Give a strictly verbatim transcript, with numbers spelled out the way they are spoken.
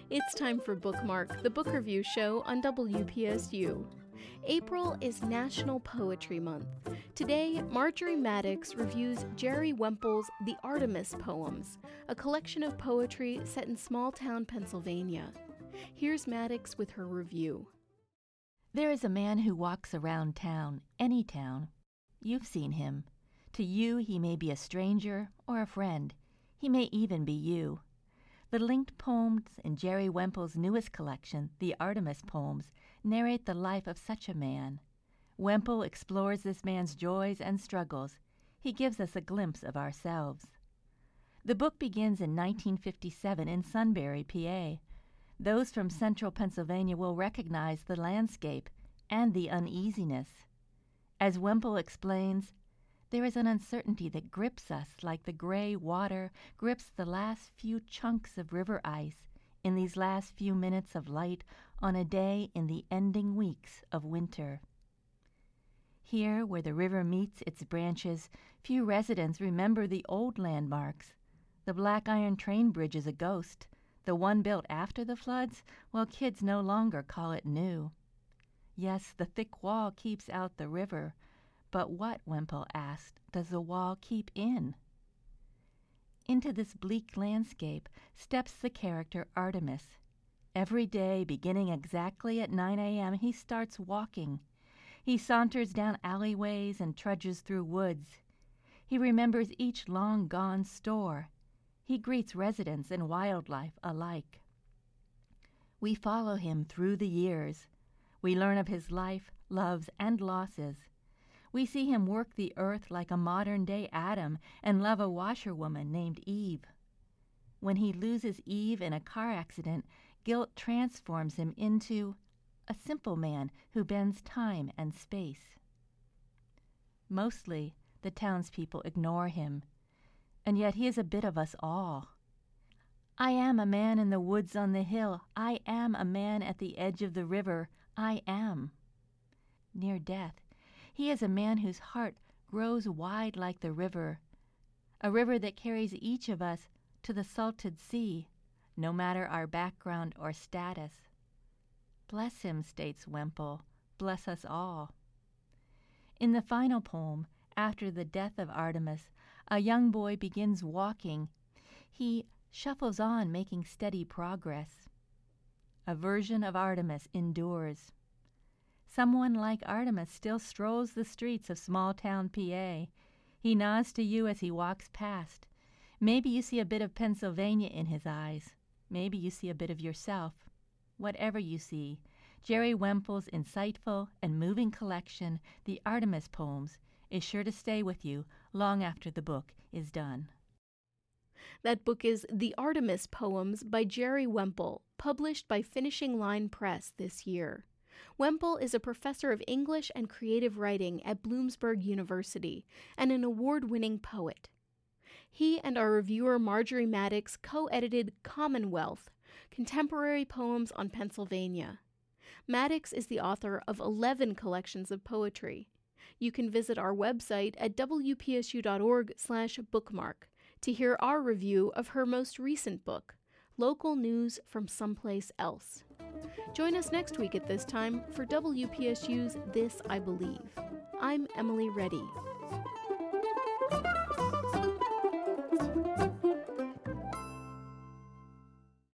It's time for Bookmark, the book review show on W P S U. April is National Poetry Month. Today, Marjorie Maddox reviews Jerry Wemple's The Artemis Poems, a collection of poetry set in small-town Pennsylvania. Here's Maddox with her review. There is a man who walks around town, any town. You've seen him. To you, he may be a stranger or a friend. He may even be you. The linked poems in Jerry Wemple's newest collection, The Artemis Poems, narrate the life of such a man. Wemple explores this man's joys and struggles. He gives us a glimpse of ourselves. The book begins in nineteen fifty-seven in Sunbury, P A. Those from central Pennsylvania will recognize the landscape and the uneasiness. As Wemple explains, there is an uncertainty that grips us like the gray water grips the last few chunks of river ice in these last few minutes of light on a day in the ending weeks of winter. Here, where the river meets its branches, few residents remember the old landmarks. The black iron train bridge is a ghost. The one built after the floods, well, kids no longer call it new. Yes, the thick wall keeps out the river, but what, Wemple asked, does the wall keep in? Into this bleak landscape steps the character Artemis. Every day, beginning exactly at nine a.m., he starts walking. He saunters down alleyways and trudges through woods. He remembers each long-gone store. He greets residents and wildlife alike. We follow him through the years. We learn of his life, loves, and losses. We see him work the earth like a modern-day Adam and love a washerwoman named Eve. When he loses Eve in a car accident, guilt transforms him into a simple man who bends time and space. Mostly, the townspeople ignore him, and yet he is a bit of us all. I am a man in the woods on the hill. I am a man at the edge of the river. I am. Near death, he is a man whose heart grows wide like the river, a river that carries each of us to the salted sea, no matter our background or status. Bless him, states Wemple, bless us all. In the final poem, after the death of Artemis, a young boy begins walking. He shuffles on, making steady progress. A version of Artemis endures. Someone like Artemis still strolls the streets of small-town P A. He nods to you as he walks past. Maybe you see a bit of Pennsylvania in his eyes. Maybe you see a bit of yourself. Whatever you see, Jerry Wemple's insightful and moving collection, The Artemis Poems, is sure to stay with you long after the book is done. That book is The Artemis Poems by Jerry Wemple, published by Finishing Line Press this year. Wemple is a professor of English and creative writing at Bloomsburg University and an award-winning poet. He and our reviewer Marjorie Maddox co-edited Commonwealth, Contemporary Poems on Pennsylvania. Maddox is the author of eleven collections of poetry. You can visit our website at w p s u dot org slash bookmark to hear our review of her most recent book, Local News from Someplace Else. Join us next week at this time for W P S U's This I Believe. I'm Emily Reddy.